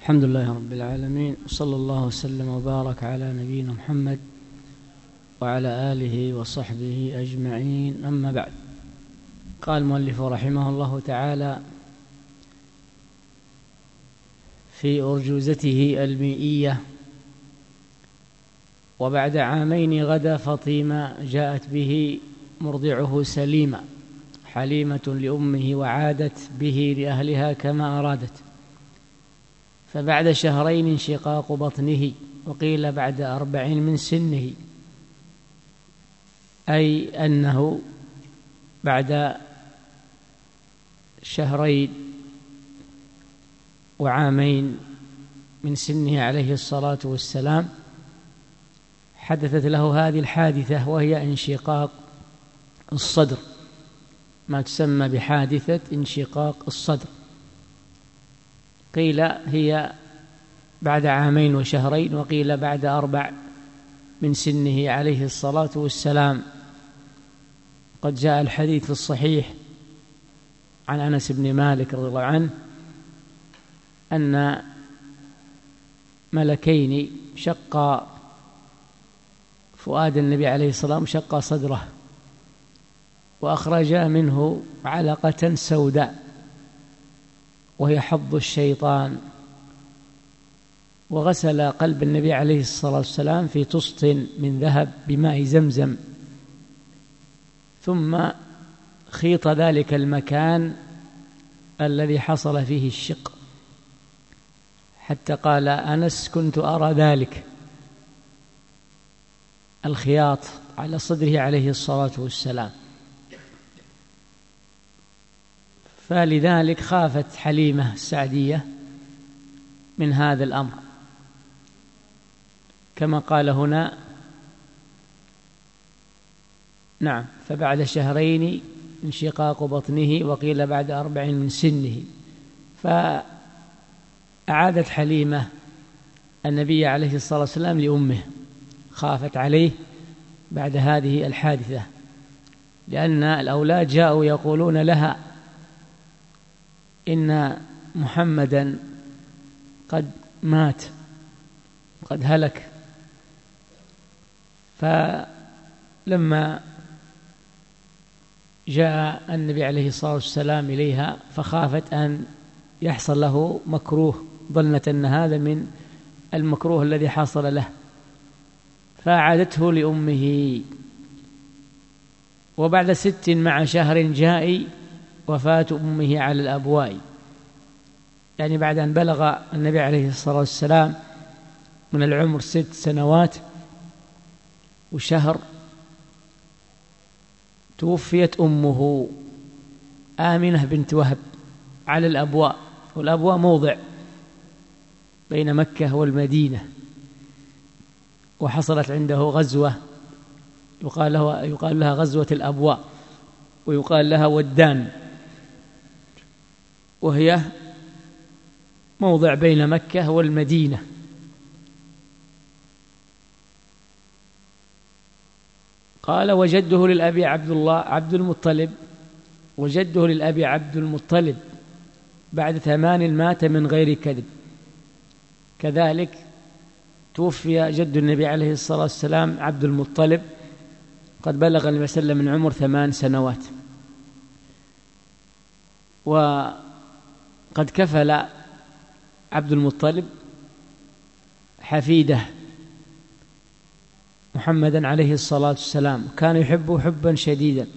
الحمد لله رب العالمين، وصلى الله وسلم وبارك على نبينا محمد وعلى آله وصحبه أجمعين. أما بعد، قال المؤلف رحمه الله تعالى في أرجوزته المئية: وبعد عامين غدا فطيمة جاءت به مرضعه سليمة، حليمة لأمه وعادت به لأهلها كما أرادت. فبعد شهرين انشقاق بطنه، وقيل بعد 4 من سنه، أي أنه بعد 2 وعامين من سنه عليه الصلاة والسلام حدثت له هذه الحادثة، وهي انشقاق الصدر، ما تسمى بحادثة انشقاق الصدر. قيل هي بعد 2 وشهرين، وقيل بعد 4 من سنه عليه الصلاة والسلام. قد جاء الحديث في الصحيح عن أنس بن مالك رضي الله عنه أن ملكين شقا فؤاد النبي عليه الصلاة والسلام، شقا صدره، وأخرجا منه علقة سوداء وهي حظ الشيطان، وغسل قلب النبي عليه الصلاة والسلام في طست من ذهب بماء زمزم، ثم خيط ذلك المكان الذي حصل فيه الشق، حتى قال أنس: كنت أرى ذلك الخياط على صدره عليه الصلاة والسلام. فلذلك خافت حليمة السعدية من هذا الأمر، كما قال هنا: نعم، فبعد 2 انشقاق بطنه، وقيل بعد 4 من سنه. فأعادت حليمة النبي عليه الصلاة والسلام لأمه، خافت عليه بعد هذه الحادثة، لأن الأولاد جاءوا يقولون لها إن محمدا قد مات، قد هلك. فلما جاء النبي عليه الصلاة والسلام إليها فخافت أن يحصل له مكروه، ظنت أن هذا من المكروه الذي حصل له، فأعادته لأمه. وبعد 6 مع شهر جاء وفاة أمه على الأبواء، يعني بعد أن بلغ النبي عليه الصلاة والسلام من العمر 6 سنوات وشهر، توفيت أمه آمنة بنت وهب على الأبواء، والأبواء موضع بين مكة والمدينة، وحصلت عنده غزوة يقال لها غزوة الأبواء، ويقال لها ودان، وهي موضع بين مكة والمدينة. قال: وجده للأبي عبد المطلب، وجده للأبي عبد المطلب بعد 8 مات من غير كذب. كذلك توفي جد النبي عليه الصلاة والسلام عبد المطلب، قد بلغ النبي صلى الله عليه وسلم من عمر 8 سنوات. وقد كفل عبد المطلب حفيده محمدا عليه الصلاة والسلام، كان يحبه حبا شديدا،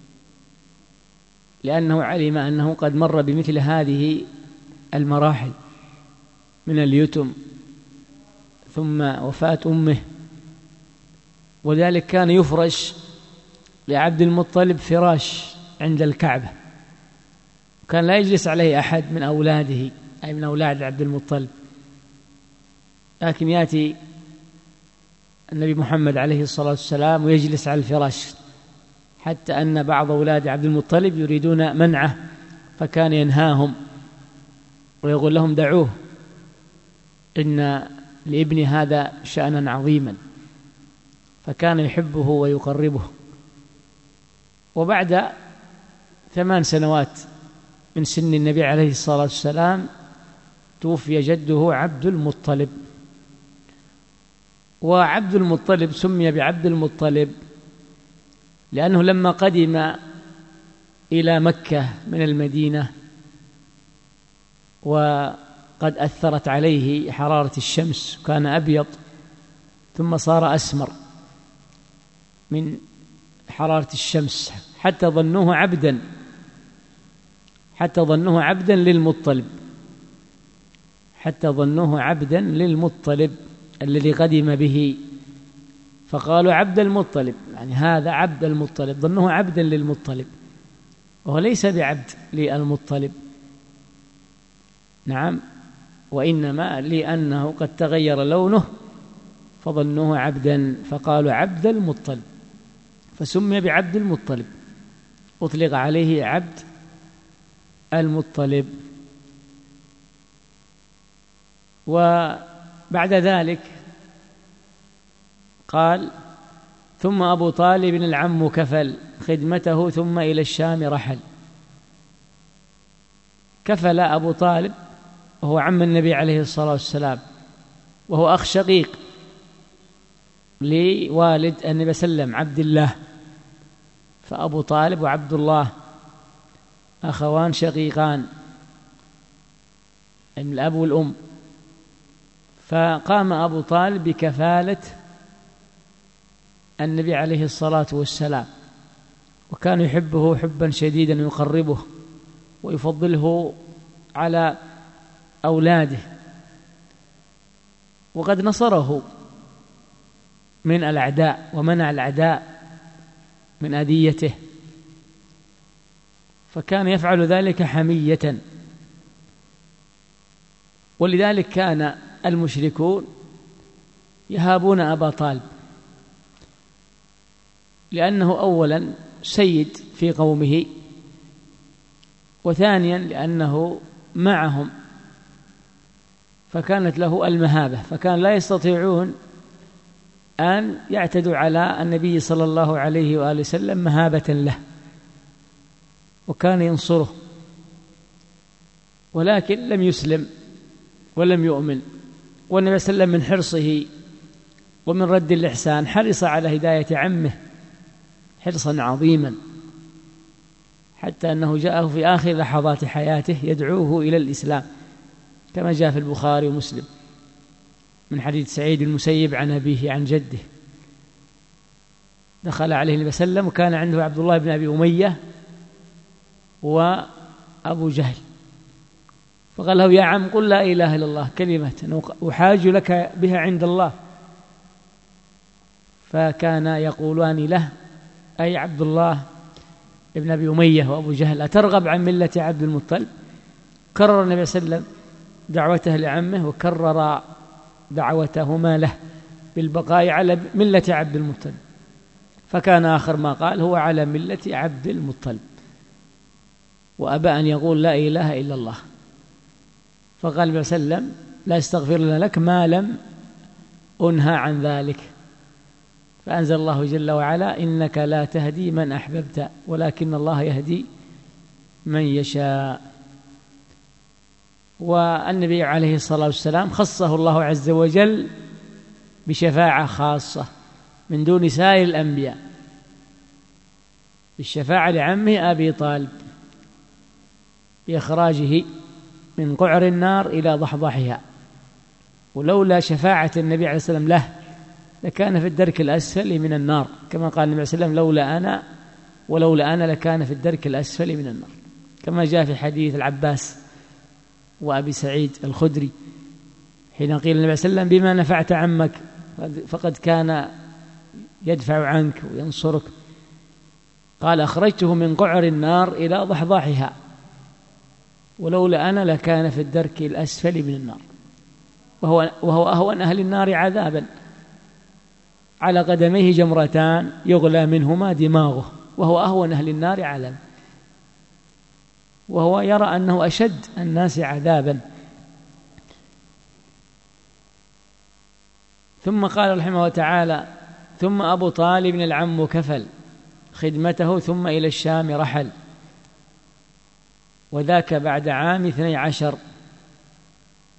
لأنه علم أنه قد مر بمثل هذه المراحل من اليتم ثم وفاة أمه، وذلك كان يفرش لعبد المطلب فراش عند الكعبة، كان لا يجلس عليه أحد من أولاده، أي من أولاد عبد المطلب، لكن يأتي النبي محمد عليه الصلاة والسلام ويجلس على الفراش، حتى أن بعض أولاد عبد المطلب يريدون منعه، فكان ينهاهم ويقول لهم: دعوه، إن لابن هذا شأنا عظيما، فكان يحبه ويقربه. وبعد 8 سنوات من سن النبي عليه الصلاة والسلام توفي جده عبد المطلب. وعبد المطلب سمي بعبد المطلب لأنه لما قدم إلى مكة من المدينة وقد أثرت عليه حرارة الشمس، كان أبيض ثم صار أسمر من حرارة الشمس حتى ظنوه عبدا للمطلب الذي قدم به، فقالوا عبد المطلب، يعني هذا عبد المطلب، ظنوه عبدا للمطلب وهو ليس بعبد للمطلب، نعم، وإنما لأنه قد تغير لونه فظنوه عبدا فقالوا عبد المطلب، فسمي بعبد المطلب، أطلق عليه عبد المطلب. وبعد ذلك قال ثم أبو طالب العم كفل خدمته ثم إلى الشام رحل. كفل أبو طالب وهو عم النبي عليه الصلاة والسلام، وهو أخ شقيق لوالد النبي صلى الله عليه وسلم عبد الله، فأبو طالب وعبد الله أخوان شقيقان من الأب والأم، فقام أبو طالب بكفالة النبي عليه الصلاة والسلام، وكان يحبه حبا شديدا يقربه ويفضله على أولاده، وقد نصره من الأعداء ومنع الأعداء من أذيته، فكان يفعل ذلك حمية. ولذلك كان المشركون يهابون أبا طالب، لأنه أولا سيد في قومه، وثانيا لأنه معهم فكانت له المهابة، فكان لا يستطيعون أن يعتدوا على النبي صلى الله عليه وآله وسلم مهابة له، وكان ينصره، ولكن لم يسلم ولم يؤمن. والنبي صلى الله عليه وسلم من حرصه ومن رد الإحسان حرص على هداية عمه حرصا عظيما، حتى أنه جاءه في آخر لحظات حياته يدعوه إلى الإسلام، كما جاء في البخاري ومسلم من حديث سعيد المسيب عن أبيه عن جده. دخل عليه النبي صلى الله عليه وسلم وكان عنده عبد الله بن أبي أمية وأبو جهل، فقال له يا عم قل لا إله إلا الله كلمة أحاج لك بها عند الله، فكان يقولان له أي عبد الله ابن أبي أمية وأبو جهل أترغب عن ملة عبد المطلب؟ كرر النبي صلى الله عليه وسلم دعوته لعمه وكرر دعوتهما له بالبقاء على ملة عبد المطلب، فكان آخر ما قال هو على ملة عبد المطلب، وأبى أن يقول لا إله إلا الله. فقال النبي صلى الله عليه وسلم لا استغفر لك ما لم أنهى عن ذلك، فأنزل الله جل وعلا إنك لا تهدي من أحببت ولكن الله يهدي من يشاء. والنبي عليه الصلاة والسلام خصه الله عز وجل بشفاعة خاصة من دون سائر الأنبياء، بالشفاعة لعمه أبي طالب بإخراجه من قعر النار إلى ضحضحها، ولولا شفاعة النبي عليه الصلاة والسلام له لكان في الدرك الأسفل من النار، كما قال النبي صلى الله عليه وسلم ولولا أنا لكان في الدرك الأسفل من النار، كما جاء في حديث العباس وأبي سعيد الخدري حين قيل النبي صلى الله عليه وسلم بما نفعت عمك فقد كان يدفع عنك وينصرك، قال أخرجته من قعر النار إلى ضحضاحها ولولا أنا لكان في الدرك الأسفل من النار، وهو أهون أهل النار عذابا، على قدميه جمرتان يغلى منهما دماغه، وهو أهون أهل النار عذابا، وهو يرى أنه أشد الناس عذابا. ثم قال رحمه الله تعالى ثم أبو طالب العم كفل خدمته ثم إلى الشام رحل، وذاك بعد عام 12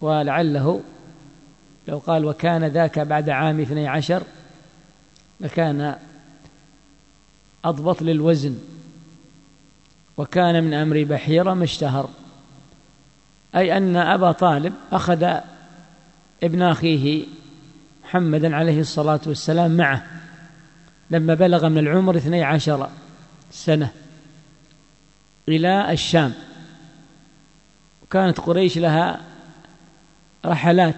ولعله لو قال وكان ذاك بعد عام 12 لكان أضبط للوزن. وكان من أمر بحيرة ما اشتهر، أي أن أبا طالب أخذ ابن أخيه محمدا عليه الصلاة والسلام معه لما بلغ من العمر 12 سنة إلى الشام. وكانت قريش لها رحلات،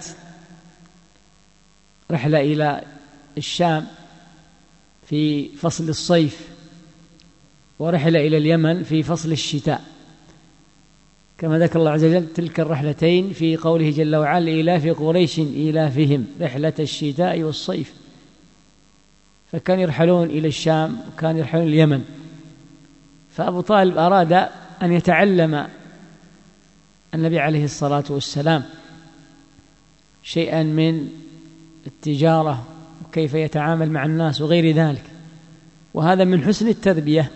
رحلة إلى الشام في فصل الصيف، ورحلة إلى اليمن في فصل الشتاء، كما ذكر الله عز وجل تلك الرحلتين في قوله جل وعلا إيلاف قريش إيلافهم رحلة الشتاء والصيف. فكان يرحلون إلى الشام وكان يرحلون اليمن. فأبو طالب أراد أن يتعلم النبي عليه الصلاة والسلام شيئا من التجارة وكيف يتعامل مع الناس وغير ذلك، وهذا من حسن التربية.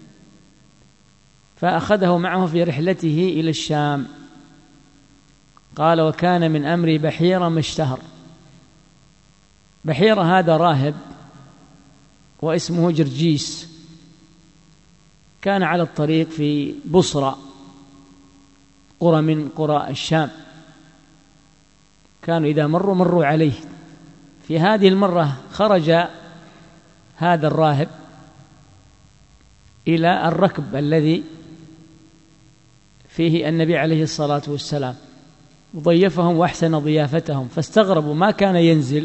فأخذه معه في رحلته إلى الشام. قال وكان من أمر بحيرة ما اشتهر. بحيرة هذا راهب واسمه جرجيس، كان على الطريق في بصرى، قرى من قرى الشام، كانوا إذا مروا عليه. في هذه المرة خرج هذا الراهب إلى الركب الذي فيه النبي عليه الصلاة والسلام، وضيفهم وأحسن ضيافتهم، فاستغربوا ما كان ينزل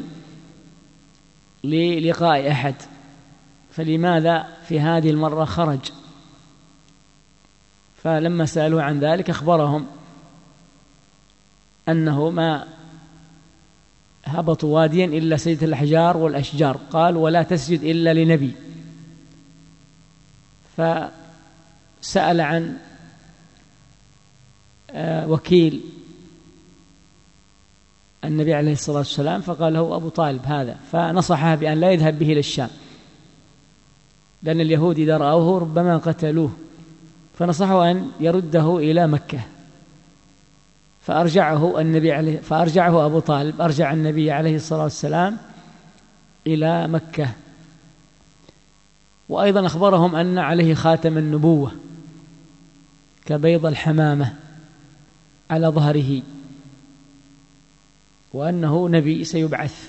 للقاء أحد، فلماذا في هذه المرة خرج؟ فلما سألوا عن ذلك أخبرهم أنه ما هبطوا واديا إلا سجد الأحجار والأشجار، قال ولا تسجد إلا لنبي. فسأل عن وكيل النبي عليه الصلاة والسلام فقال له أبو طالب هذا، فنصحه بأن لا يذهب به إلى الشام لأن اليهود إذا رأوه ربما قتلوه، فنصحه أن يرده إلى مكة. فأرجعه أبو طالب، أرجع النبي عليه الصلاة والسلام إلى مكة. وأيضا أخبرهم أن عليه خاتم النبوة كبيض الحمامة على ظهره، وأنه نبي سيبعث.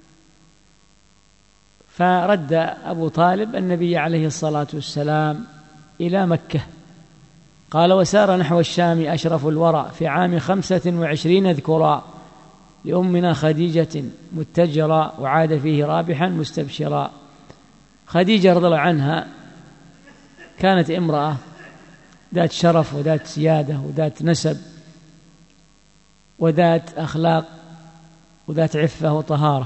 فرد أبو طالب النبي عليه الصلاة والسلام إلى مكة. قال وسار نحو الشام أشرف الورى في عام 25 ذكرا لأمنا خديجة متجرا وعاد فيه رابحا مستبشرا. خديجة رضي الله عنها كانت امرأة ذات شرف وذات سيادة وذات نسب وذات أخلاق وذات عفة وطهارة،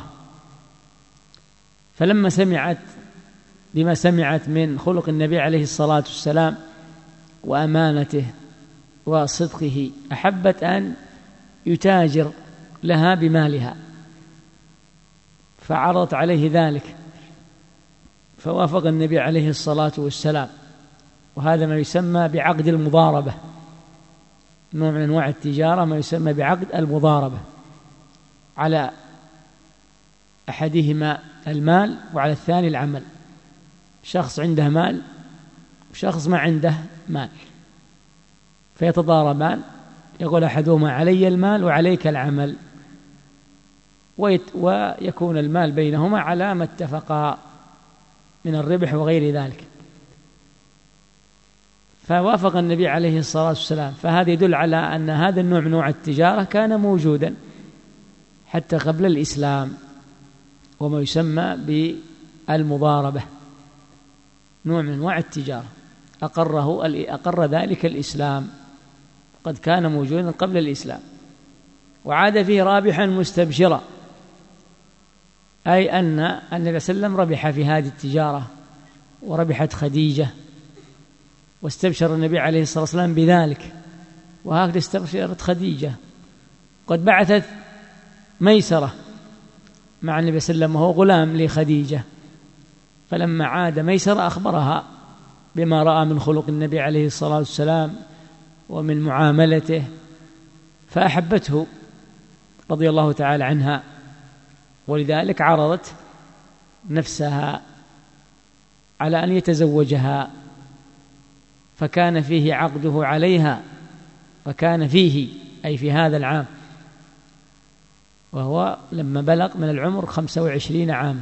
فلما سمعت بما سمعت من خلق النبي عليه الصلاة والسلام وأمانته وصدقه أحبت أن يتاجر لها بمالها، فعرضت عليه ذلك فوافق النبي عليه الصلاة والسلام. وهذا ما يسمى بعقد المضاربة، نوع من أنواع التجارة ما يسمى بعقد المضاربة، على أحدهما المال وعلى الثاني العمل. شخص عنده مال وشخص ما عنده مال، فيتضاربان، يقول أحدهما علي المال وعليك العمل، ويكون المال بينهما على ما اتفقا من الربح وغير ذلك. فوافق النبي عليه الصلاة والسلام. فهذا يدل على أن هذا النوع من نوع التجارة كان موجودا حتى قبل الإسلام، وما يسمى بالمضاربة، نوع من أنواع التجارة أقر ذلك الإسلام، قد كان موجودا قبل الإسلام. وعاد فيه رابحا مستبشرا، أي أن النبي صلى الله عليه وسلم ربح في هذه التجارة وربحت خديجة، واستبشر النبي عليه الصلاة والسلام بذلك، وهكذا استبشرت خديجة. قد بعثت ميسرة مع النبي صلى الله عليه وسلم وهو غلام لخديجة، فلما عاد ميسرة أخبرها بما رأى من خلق النبي عليه الصلاة والسلام ومن معاملته، فأحبته رضي الله تعالى عنها، ولذلك عرضت نفسها على أن يتزوجها، فكان فيه عقده عليها، فكان فيه أي في هذا العام، وهو لما بلغ من العمر 25 عام،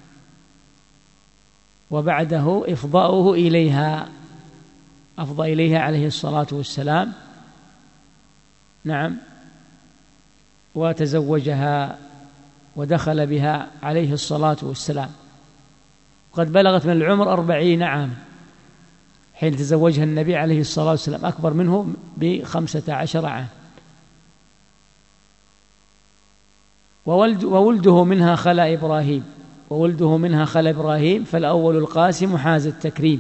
وبعده إفضاؤه إليها، أفضى إليها عليه الصلاة والسلام، نعم، وتزوجها ودخل بها عليه الصلاة والسلام، قد بلغت من العمر 40 عام حين تزوجها النبي عليه الصلاة والسلام، أكبر منه ب15 عام. وولده منها خلا إبراهيم، وولده منها خلا إبراهيم، فالأول القاسم حاز التكريم،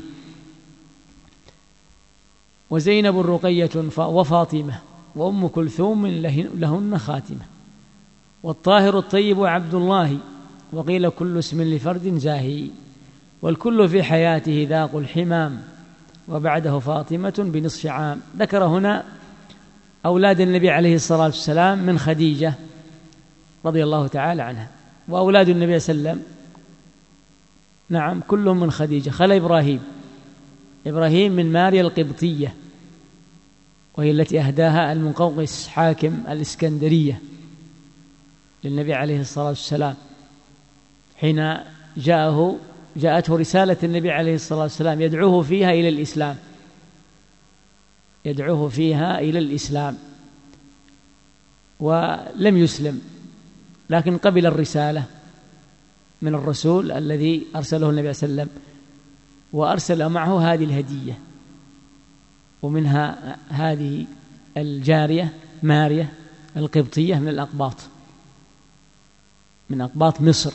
وزينب الرقية وفاطمة وأم كلثوم لهن خاتمة، والطاهر الطيب عبد الله، وقيل كل اسم لفرد زاهي، والكل في حياته ذاق الحمام، وبعده فاطمة بنصف عام. ذكر هنا أولاد النبي عليه الصلاة والسلام من خديجة رضي الله تعالى عنها، وأولاد النبي صلى الله عليه وسلم نعم كلهم من خديجة. خلا إبراهيم من ماريا القبطية، وهي التي أهداها المقوقس حاكم الإسكندرية للنبي عليه الصلاة والسلام حين جاءته رسالة النبي عليه الصلاة والسلام يدعوه فيها إلى الإسلام، ولم يسلم، لكن قبل الرسالة من الرسول الذي أرسله النبي صلى الله عليه وسلم، وأرسل معه هذه الهدية، ومنها هذه الجارية ماريا القبطية من أقباط مصر،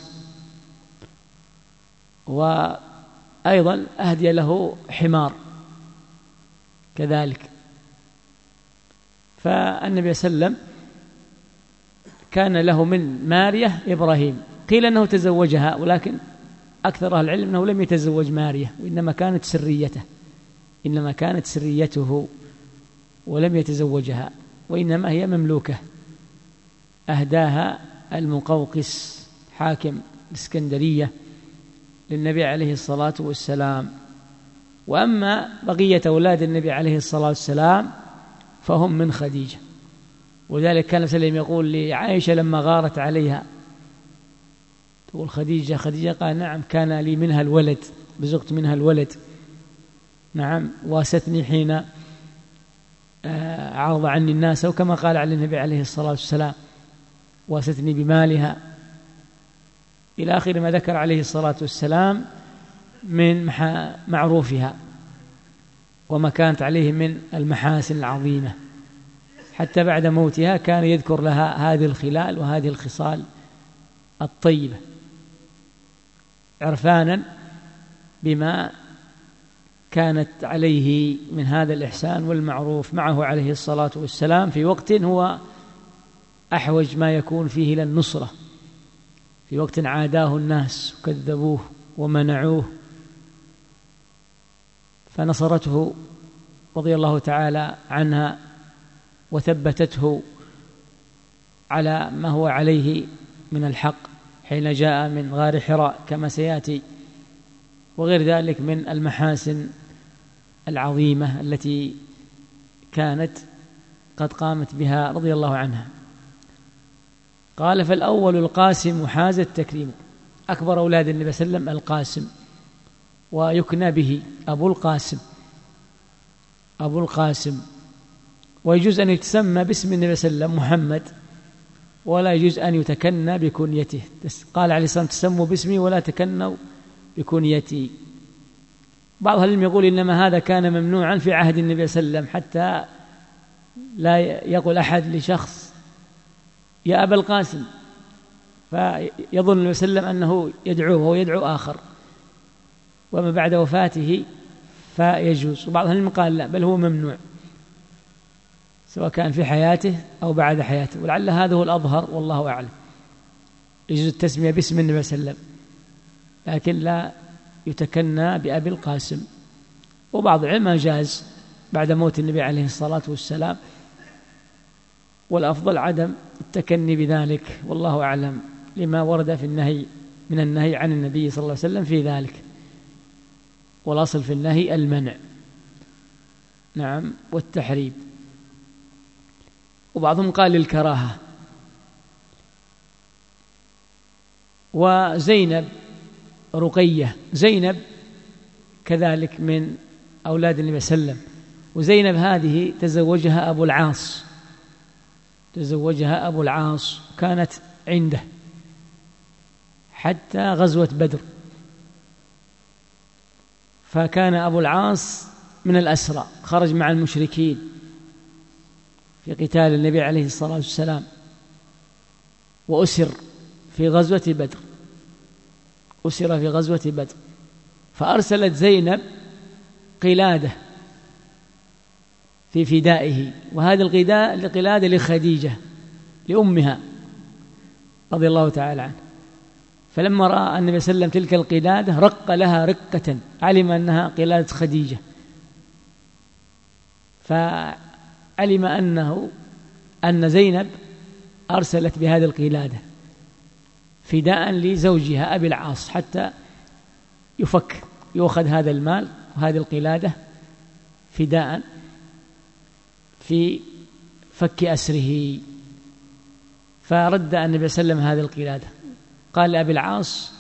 وأيضا أهدي له حمار كذلك. فالنبي صلى الله عليه وسلم كان له من ماريا إبراهيم، قيل أنه تزوجها، ولكن أكثر أهل العلم أنه لم يتزوج ماريا، وإنما كانت سريته ولم يتزوجها، وإنما هي مملوكة أهداها المقوقس حاكم الإسكندرية للنبي عليه الصلاة والسلام. وأما بقية أولاد النبي عليه الصلاة والسلام فهم من خديجة، وذلك كان سليم يقول لعائشة لما غارت عليها، تقول خديجة قال نعم كان لي منها الولد، بزغت منها الولد، نعم، واستني حين عرض عني الناس، وكما قال على النبي عليه الصلاة والسلام واستني بمالها، إلى آخر ما ذكر عليه الصلاة والسلام من معروفها وما كانت عليه من المحاسن العظيمة، حتى بعد موتها كان يذكر لها هذه الخلال وهذه الخصال الطيبة، عرفانا بما كانت عليه من هذا الإحسان والمعروف معه عليه الصلاة والسلام في وقت هو أحوج ما يكون فيه إلى النصرة، في وقت عاداه الناس وكذبوه ومنعوه، فنصرته رضي الله تعالى عنها وثبتته على ما هو عليه من الحق حين جاء من غار حراء كما سيأتي، وغير ذلك من المحاسن العظيمة التي كانت قد قامت بها رضي الله عنها. قال فالأول القاسم حاز التكريم، أكبر أولاد النبي صلى الله عليه وسلم القاسم، ويكنى به أبو القاسم، ويجوز أن يتسمى باسم النبي صلى الله عليه وسلم محمد، ولا يجوز أن يتكنى بكنيته، قال عليه الصلاة والسلام تسموا باسمي ولا تكنوا بكنيتي. بعض أهل العلم يقول إنما هذا كان ممنوعا في عهد النبي صلى الله عليه وسلم، حتى لا يقول أحد لشخص يا أبا القاسم، فيظن النبي صلى الله عليه وسلم أنه يدعوه ويدعو آخر، وما بعد وفاته فيجوز. وبعض أهل العلم قال لا، بل هو ممنوع سواء كان في حياته أو بعد حياته، ولعل هذا هو الأظهر والله أعلم، يجوز التسمية باسم النبي صلى الله عليه وسلم، لكن لا يتكنى بأبي القاسم. وبعض العلماء جاز بعد موت النبي عليه الصلاة والسلام، والأفضل عدم التكني بذلك، والله أعلم، لما ورد في النهي من النهي عن النبي صلى الله عليه وسلم في ذلك، والأصل في النهي المنع، نعم، والتحريم. وبعضهم قال للكراهة. وزينب رقية، زينب كذلك من أولاد النبي صلى الله عليه وسلم، وزينب هذه تزوجها أبو العاص، تزوجها أبو العاص، كانت عنده حتى غزوة بدر، فكان أبو العاص من الأسرى، خرج مع المشركين في قتال النبي عليه الصلاة والسلام، وأسر في غزوة بدر، أسر في غزوة بدر، فأرسلت زينب قلادة في فدائه، وهذه القلادة لخديجة لأمها رضي الله تعالى عنها. فلما رأى النبي صلى الله عليه وسلم تلك القلادة رق لها رقة، علم أنها قلادة خديجة، فعلم أن زينب أرسلت بهذه القلادة فداء لزوجها أبي العاص، حتى يؤخذ هذا المال وهذه القلادة فداء في فك أسره. فرد النبي صلى الله عليه وسلم هذه القلادة، قال لأبي العاص: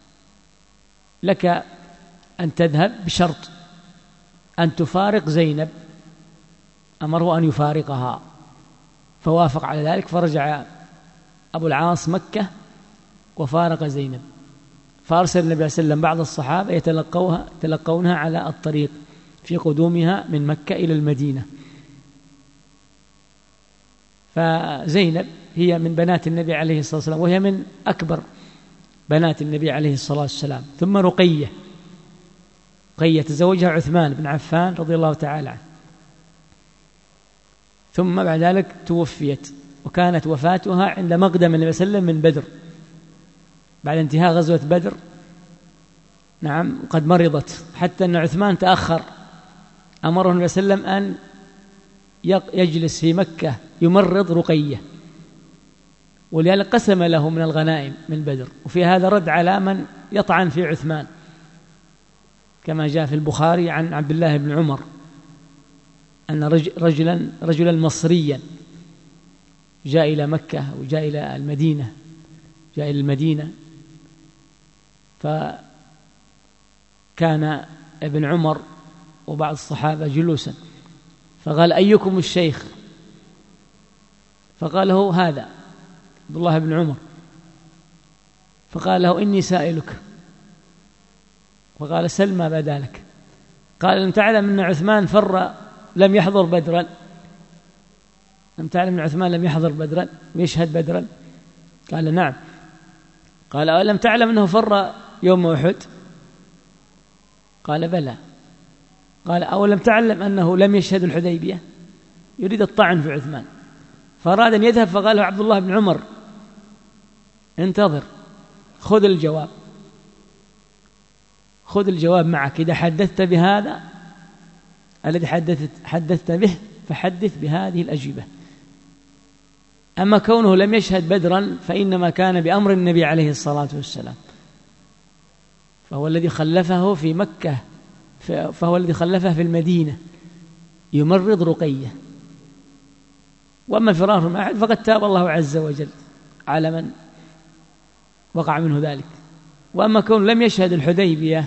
لك أن تذهب بشرط أن تفارق زينب، أمره أن يفارقها، فوافق على ذلك، فرجع أبو العاص مكة وفارق زينب. فأرسل النبي صلى الله عليه وسلم بعض الصحابة يتلقونها على الطريق في قدومها من مكة إلى المدينة. فزينب هي من بنات النبي عليه الصلاة والسلام، وهي من أكبر بنات النبي عليه الصلاة والسلام. ثم رقية تزوجها عثمان بن عفان رضي الله تعالى عنه، ثم بعد ذلك توفيت، وكانت وفاتها عند مقدم النبي صلى الله عليه وسلم من بدر، بعد انتهاء غزوة بدر، نعم، قد مرضت، حتى أن عثمان تأخر، أمره النبي صلى الله عليه وسلم أن يجلس في مكة يمرض رقية، ولذلك قسم له من الغنائم من بدر. وفي هذا رد على من يطعن في عثمان، كما جاء في البخاري عن عبد الله بن عمر أن رجلا مصريا جاء إلى مكة وجاء إلى المدينة، جاء إلى المدينة، فكان ابن عمر وبعض الصحابة جلوسا، فقال: أيكم الشيخ؟ فقال له: هذا عبد الله بن عمر. فقال له: إني سائلك. فقال: سل ما بدا لك. قال: لم تعلم أن عثمان لم يحضر بدرا؟ لم تعلم أن عثمان لم يحضر بدرا ويشهد بدرا؟ قال: نعم. قال: ألم تعلم أنه فر يوم أحد؟ قال: بلى. قال: أولم تعلم أنه لم يشهد الحديبية؟ يريد الطعن في عثمان، فأراد أن يذهب، فقال له عبد الله بن عمر: انتظر، خذ الجواب معك، إذا حدثت بهذا الذي حدثت به فحدث بهذه الأجوبة. أما كونه لم يشهد بدرا فإنما كان بأمر النبي عليه الصلاة والسلام، فهو الذي خلفه في مكة، فهو الذي خلفه في المدينة يمرض رقية. وأما الفرار معه فقد تاب الله عز وجل على من وقع منه ذلك. وأما كونه لم يشهد الحديبية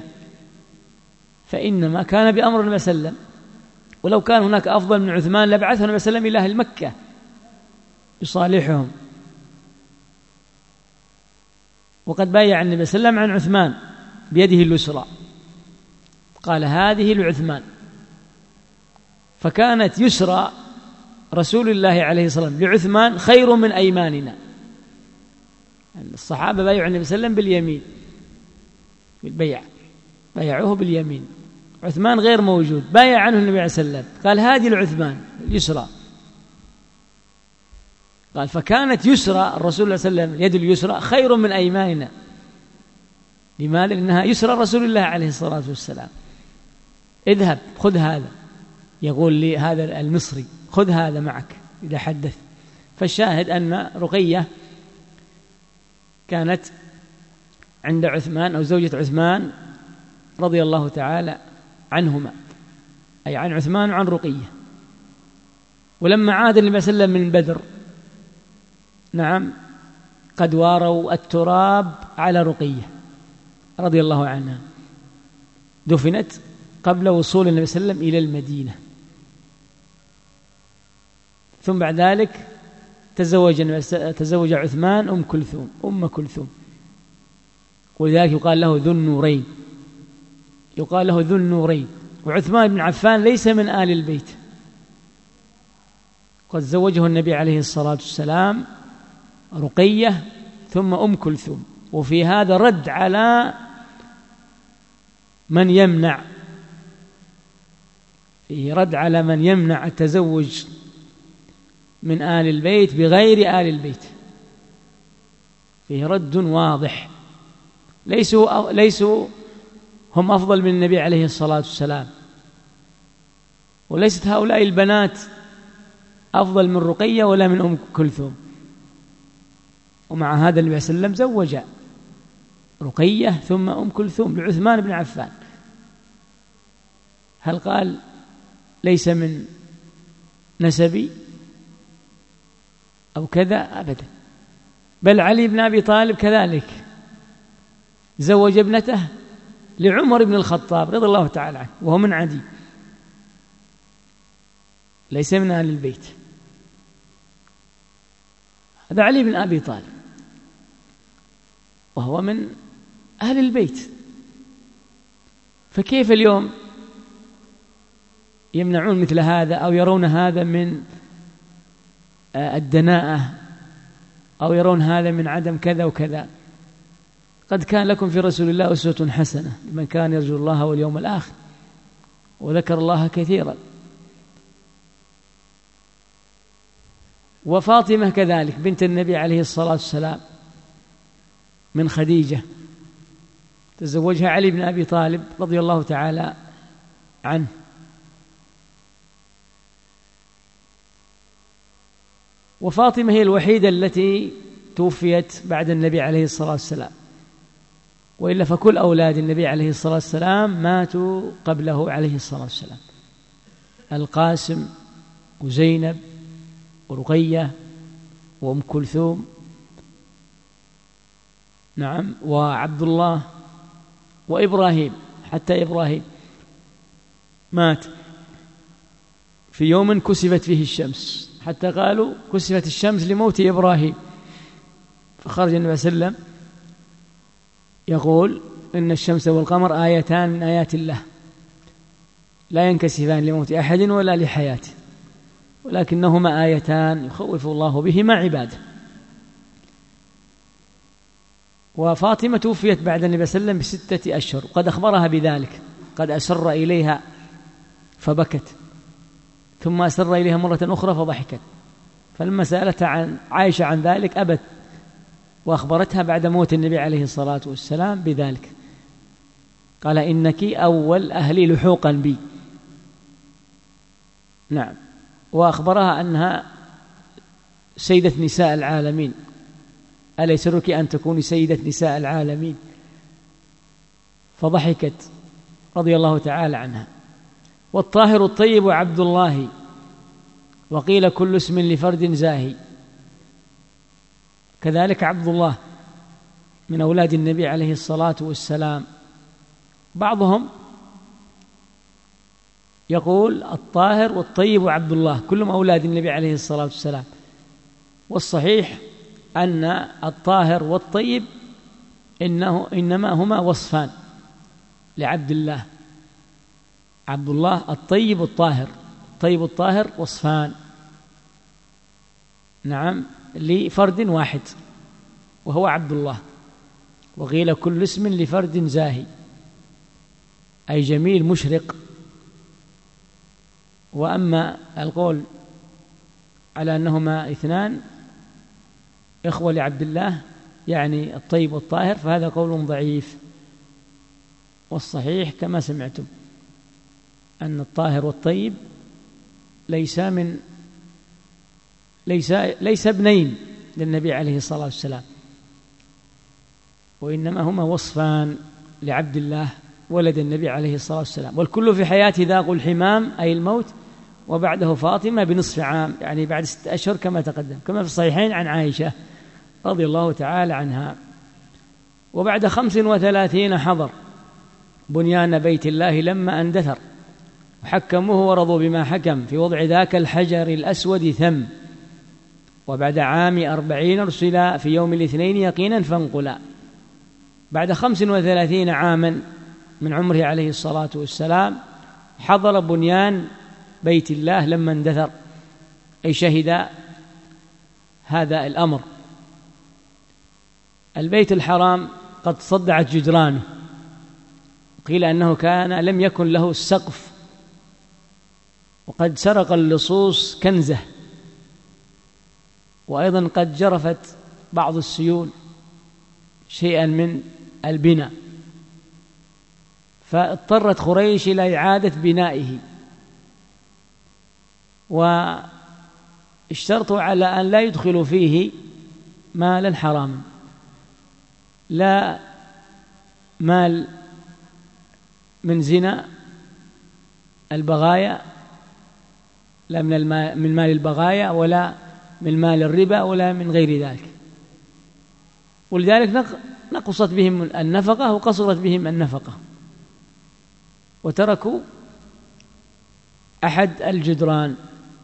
فإنما كان بأمر النبي صلى الله عليه وسلم، ولو كان هناك أفضل من عثمان لبعثه النبي صلى الله عليه وسلم إلى أهل مكة يصالحهم. وقد بايع النبي صلى الله عليه وسلم عن عثمان بيده اليسرى، قال: هذه لعثمان. فكانت يسرى رسول الله عليه الصلاة والسلام لعثمان خير من أيماننا. الصحابة بايعوا النبي صلى الله عليه وسلم باليمين، بالبيع، بايعوه باليمين. عثمان غير موجود، بايع عنه النبي عليه الصلاة والسلام، قال: هذه لعثمان اليسرى. قال: فكانت يسرى الرسول صلى الله عليه وسلم، يد اليسرى خير من أيماننا. لماذا؟ لأنها يسرى رسول الله عليه الصلاة والسلام. اذهب خذ هذا، يقول لي هذا المصري: خذ هذا معك إذا حدث. فالشاهد أن رقية كانت عند عثمان أو زوجة عثمان رضي الله تعالى عنهما، أي عن عثمان وعن رقية. ولما عاد النبي صلى الله عليه وسلم من بدر نعم قد واروا التراب على رقية رضي الله عنها، دفنت قبل وصول النبي صلى الله عليه وسلم إلى المدينة. ثم بعد ذلك تزوج عثمان أم كلثوم، ولذلك يقال له ذو النورين، يقال له ذو النورين. وعثمان بن عفان ليس من آل البيت، قد زوجه النبي عليه الصلاة والسلام رقية ثم أم كلثوم. وفي هذا رد على من يمنع، فيه رد على من يمنع التزوج من آل البيت بغير آل البيت، فيه رد واضح. ليسوا هم أفضل من النبي عليه الصلاة والسلام، وليست هؤلاء البنات أفضل من رقية ولا من أم كلثوم. ومع هذا النبي صلى الله عليه وسلم زوج رقية ثم أم كلثوم لعثمان بن عفان. هل قال ليس من نسبي أو كذا؟ أبدا. بل علي بن أبي طالب كذلك زوج ابنته لعمر بن الخطاب رضي الله تعالى عنه وهو من عدي، ليس من أهل البيت، هذا علي بن أبي طالب وهو من أهل البيت. فكيف اليوم يمنعون مثل هذا أو يرون هذا من الدناءة أو يرون هذا من عدم كذا وكذا؟ قد كان لكم في رسول الله أسوة حسنة لمن كان يرجو الله واليوم الآخر وذكر الله كثيرا. وفاطمة كذلك بنت النبي عليه الصلاة والسلام من خديجة، تزوجها علي بن أبي طالب رضي الله تعالى عنه. وفاطمة هي الوحيدة التي توفيت بعد النبي عليه الصلاة والسلام، وإلا فكل أولاد النبي عليه الصلاة والسلام ماتوا قبله عليه الصلاة والسلام، القاسم وزينب ورقية وأم كلثوم نعم وعبد الله وإبراهيم، حتى إبراهيم مات في يوم كسفت فيه الشمس، حتى قالوا كسفت الشمس لموت إبراهيم. فخرج النبي صلى الله عليه وسلم يقول إن الشمس والقمر آيتان من آيات الله لا ينكسفان لموت أحد ولا لحياته، ولكنهما آيتان يخوف الله بهما عباده. وفاطمة توفيت بعد النبي صلى الله عليه وسلم ب6 أشهر، وقد أخبرها بذلك، قد أسر إليها فبكت، ثم أسر إليها مرة أخرى فضحكت، فلما سألتها عن عائشة عن ذلك أبت، وأخبرتها بعد موت النبي عليه الصلاة والسلام بذلك، قال إنك أول أهلي لحوقا بي. نعم. وأخبرها أنها سيدة نساء العالمين، ألا يسرك أن تكوني سيدة نساء العالمين؟ فضحكت رضي الله تعالى عنها. والطاهر الطيب عبد الله، وقيل كل اسم لفرد زاهي، كذلك عبد الله من أولاد النبي عليه الصلاة والسلام. بعضهم يقول الطاهر والطيب وعبد الله كلهم أولاد النبي عليه الصلاة والسلام، والصحيح أن الطاهر والطيب إنما هما وصفان لعبد الله، عبد الله الطيب الطاهر، الطيب الطاهر وصفان نعم لفرد واحد وهو عبد الله. وقيل كل اسم لفرد زاهي، أي جميل مشرق. وأما القول على أنهما اثنان إخوة لعبد الله يعني الطيب والطاهر فهذا قول ضعيف، والصحيح كما سمعتم أن الطاهر والطيب ليس من ليس ابنين للنبي عليه الصلاة والسلام، وإنما هما وصفان لعبد الله ولد النبي عليه الصلاة والسلام. والكل في حياته ذاق الحمام أي الموت، وبعده فاطمة بنصف عام، يعني بعد 6 أشهر كما تقدم، كما في الصحيحين عن عائشة رضي الله تعالى عنها. وبعد 35 حضر بنيان بيت الله لما اندثر، وحكموه ورضوا بما حكم في وضع ذاك الحجر الأسود ثم. وبعد عام 40 أرسل في يوم الاثنين يقينا فانقلا. بعد 35 عاما من عمره عليه الصلاة والسلام حضر بنيان بيت الله لما اندثر، أي شهد هذا الأمر. البيت الحرام قد صدعت جدرانه، قيل أنه لم يكن له السقف، وقد سرق اللصوص كنزه، وأيضا قد جرفت بعض السيول شيئا من البناء، فاضطرت قريش إلى إعادة بنائه، واشترطوا على أن لا يدخلوا فيه مالا حراما، لا مال من زنا البغايا، لا من مال البغايا، ولا من مال الربا، ولا من غير ذلك. ولذلك نقصت بهم النفقة وقصرت بهم النفقة، وتركوا أحد الجدران،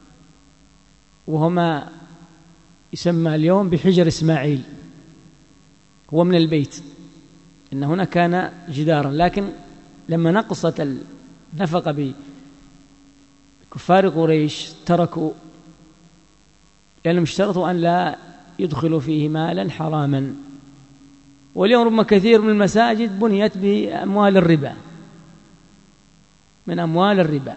وهما يسمى اليوم بحجر إسماعيل، هو من البيت، إن هنا كان جدارا، لكن لما نقصت النفقة بكفار قريش تركوا، لأنهم اشترطوا أن لا يدخلوا فيه مالا حراما. واليوم ربما كثير من المساجد بنيت بأموال الربا، من أموال الربا،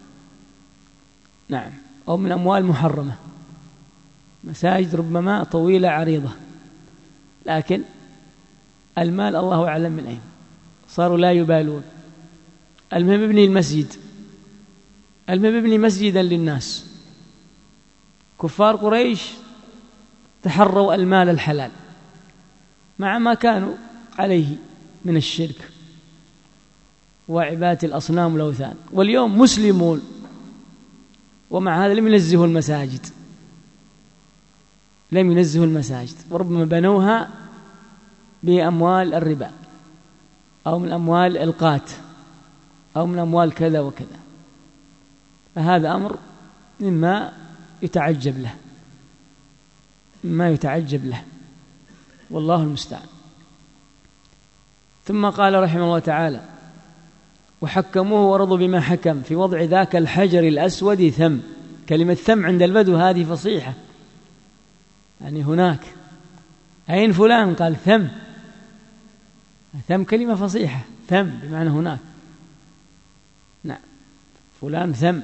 نعم، أو من أموال محرمة، مساجد ربما طويلة عريضة، لكن المال الله أعلم من أين، صاروا لا يبالون. المهم ابني المسجد، المهم ابني مسجدا للناس. كفار قريش تحروا المال الحلال مع ما كانوا عليه من الشرك وعبادة الأصنام والأوثان، واليوم مسلمون ومع هذا لم ينزهوا المساجد، لم ينزهوا المساجد، وربما بنوها بأموال الربا، أو من أموال القات، أو من أموال كذا وكذا. فهذا أمر مما يتعجب له، مما يتعجب له، والله المستعان. ثم قال رحمه الله تعالى: وحكموه ورضوا بما حكم في وضع ذاك الحجر الأسود ثم. كلمة ثم عند البدو هذه فصيحة، يعني هناك، أين فلان؟ قال ثم. ثم كلمة فصيحة، ثم بمعنى هناك، نعم، فلان ثم.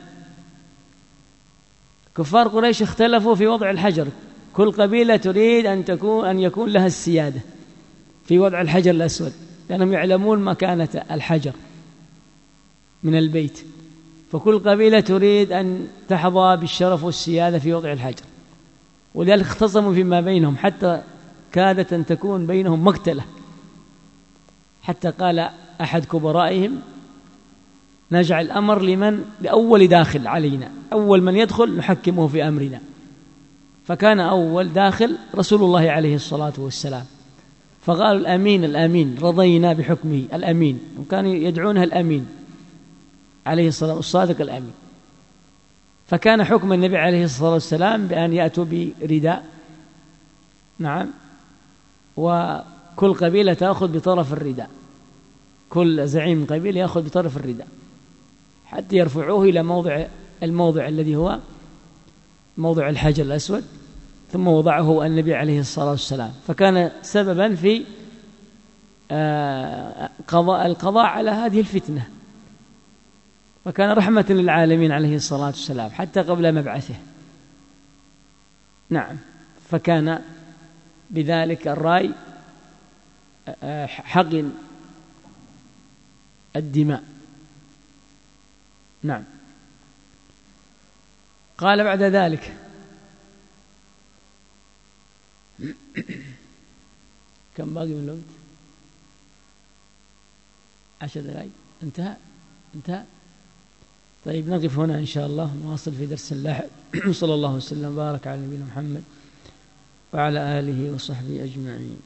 كفار قريش اختلفوا في وضع الحجر، كل قبيلة تريد أن يكون لها السيادة في وضع الحجر الأسود، لأنهم يعلمون مكانة الحجر من البيت، فكل قبيلة تريد أن تحظى بالشرف والسيادة في وضع الحجر، ولذلك اختصموا فيما بينهم، حتى كادت أن تكون بينهم مقتلة، حتى قال أحد كبرائهم: نجعل الأمر لأول داخل علينا، أول من يدخل نحكمه في أمرنا. فكان أول داخل رسول الله عليه الصلاة والسلام، فقالوا: الأمين الأمين، رضينا بحكمه الأمين، وكانوا يدعونها الأمين عليه الصلاة والسلام، الصادق الأمين. فكان حكم النبي عليه الصلاة والسلام بأن يأتوا برداء، نعم، وكل قبيلة تأخذ بطرف الرداء، كل زعيم قبيلة يأخذ بطرف الرداء حتى يرفعوه إلى الموضع الذي هو موضع الحجر الأسود، ثم وضعه النبي عليه الصلاة والسلام، فكان سببا في القضاء على هذه الفتنة، فكان رحمة للعالمين عليه الصلاة والسلام حتى قبل مبعثه، نعم. فكان بذلك الرأي حقن الدماء، نعم. قال بعد ذلك: كم باقي من الوقت؟ 10 دقائق. انتهى. طيب نقف هنا إن شاء الله، نواصل في درس لاحق. صلى الله وسلم وبارك على نبينا محمد وعلى آله وصحبه أجمعين.